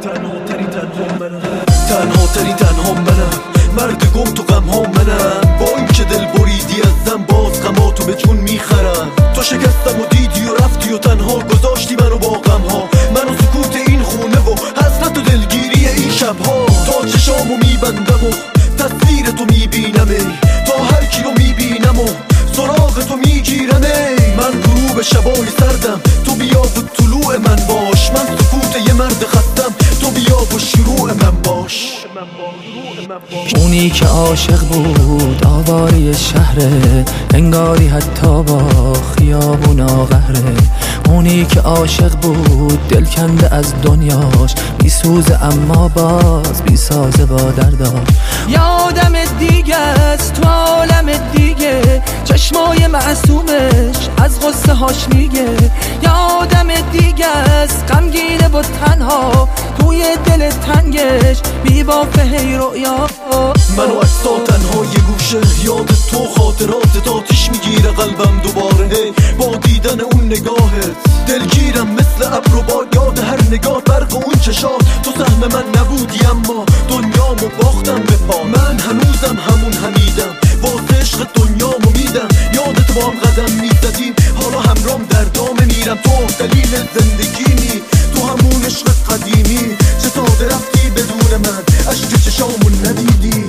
تنها منم مرد گم تو غم ها منم، با این که دل بریدی ازم باز غماتو به جون میخرم. تو شکستم و دیدی و رفتی و تنها گذاشتی منو با غم ها، منو سکوت این خونه و حسرت و دلگیری این شبها. تا چشامو میبندم و تصویر تو میبینم، تا هر کی رو میبینم و سراغ تو میگیرم. من غروب شبای سردم، تو بیا و طلوع من باش. من سکوت یه مرد خستم، تو بیا و شروع من باش. اونی که عاشق بود آواره شهره، انگاری حتی با خیابونا قهره. اونی که عاشق بود دل کنده از دنیاش، بی سوزه اما باز بی سازه با درداش. یادم دیگه است تو عالم دیگه، چشمای معصومش از غصه هاش میگه. یادم دیگه است غمگینه و تنها توی دل تنگش بی بافه هی رؤیا. منو اکسا تنها یه گوشه، یاد تو خاطرات آتیش میگیره قلبم دوباره. با دیدن اون نگاهت دلگیرم مثل ابر و باد، یاد هر نگاه برق اون چشات. تو سهم من نبودی اما دنیامو باختم به پا. من هنوزم همون حمیدم، واسه عشق دنیامو میدم. یادت با هم قدم میزدیم، حالا همرام در دام میرم. تو دلیل زندگیمی، تو همون عشق قدیمی. چه ساده رفتی بدون من، عشق چشامون ندیدی.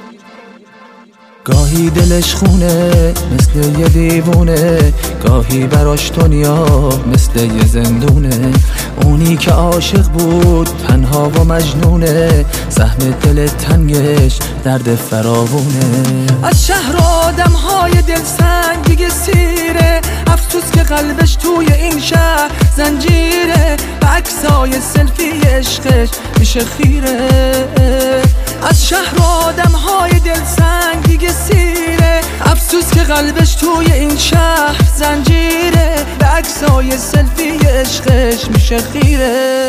گاهی دلش خونه مثل یه دیوونه، گاهی براش دنیا مثل یه زندونه. اونی که عاشق بود تنها و مجنونه، سهم دل تنگش درد فراوونه. از شهر آدم های دل سنگ دیگه سیره، افسوس که قلبش توی این شهر زنجیره. به عکسای سلفی عشقش میشه خیره. از شهر آدم های دل سنگ دیگه سیره، افسوس که قلبش توی این شهر زنجیره. به عکسای سلفی عشقش میشه خیره.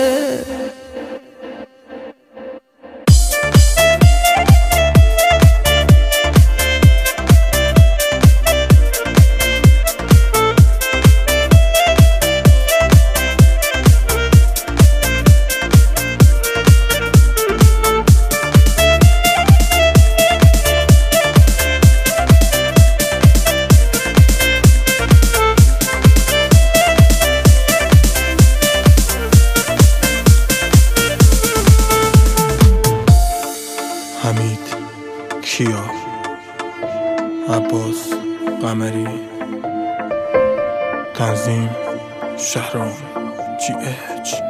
حمید، کیا، عباس قمری، تنظیم شهرام GH.